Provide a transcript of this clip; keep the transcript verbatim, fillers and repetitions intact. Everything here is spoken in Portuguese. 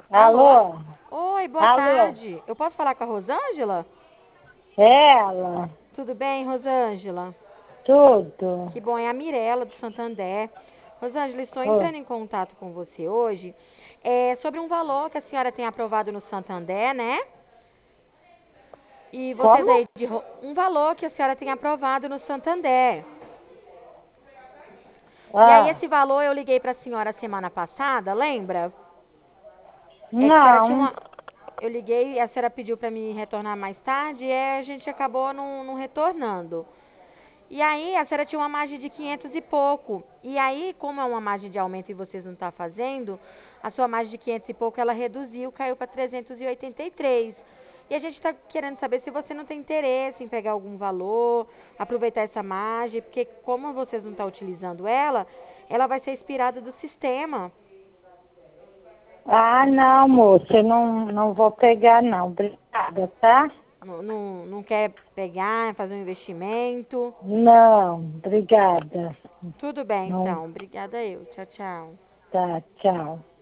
Alô? Alô? Oi, boa Alô? tarde. Eu posso falar com a Rosângela? Ela? Tudo bem, Rosângela? Tudo? Que bom, é a Mirella do Santander. Rosângela, estou Ô, entrando em contato com você hoje é, sobre um valor que a senhora tem aprovado no Santander, né? E você como? veio de Ro- um valor que a senhora tem aprovado no Santander. E aí Ah, esse valor eu liguei para a senhora semana passada, lembra? É que a senhora tinha não. uma. Eu liguei e a senhora pediu para me retornar mais tarde e a gente acabou não, não retornando. E aí a senhora tinha uma margem de quinhentos e pouco. E aí, como é uma margem de aumento e vocês não estão fazendo, a sua margem de quinhentos e pouco ela reduziu, caiu para trezentos e oitenta e três. E a gente está querendo saber se você não tem interesse em pegar algum valor, aproveitar essa margem, porque como vocês não estão utilizando ela, ela vai ser expirada do sistema. Ah, não, moça, eu não, não vou pegar, não. Obrigada, tá? Não, não, não quer pegar, fazer um investimento. Não, obrigada. Tudo bem, Não, então. Obrigada eu. Tchau, tchau. tá, tchau.